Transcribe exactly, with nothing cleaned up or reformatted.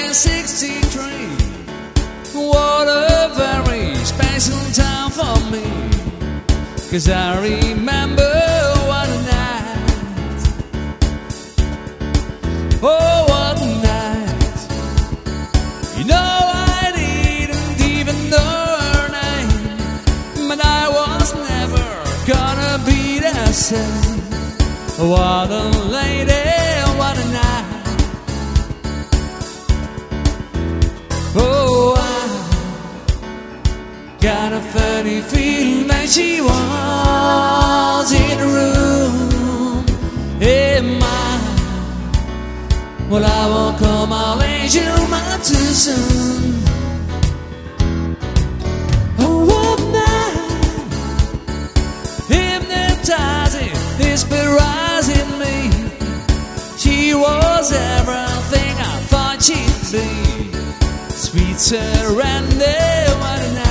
sixty-three. What a very special time for me, 'cause I remember what a night. Oh, what a night. You know I didn't even know her name, but I was never gonna be the same. What a lady, what a night. Oh, I got a funny feeling that she was in the room in mine. Well, I won't call my angel mine too soon. Oh, what night, hypnotizing, mesmerizing me. She was everything I thought she'd be. Sweet surrender, what a night.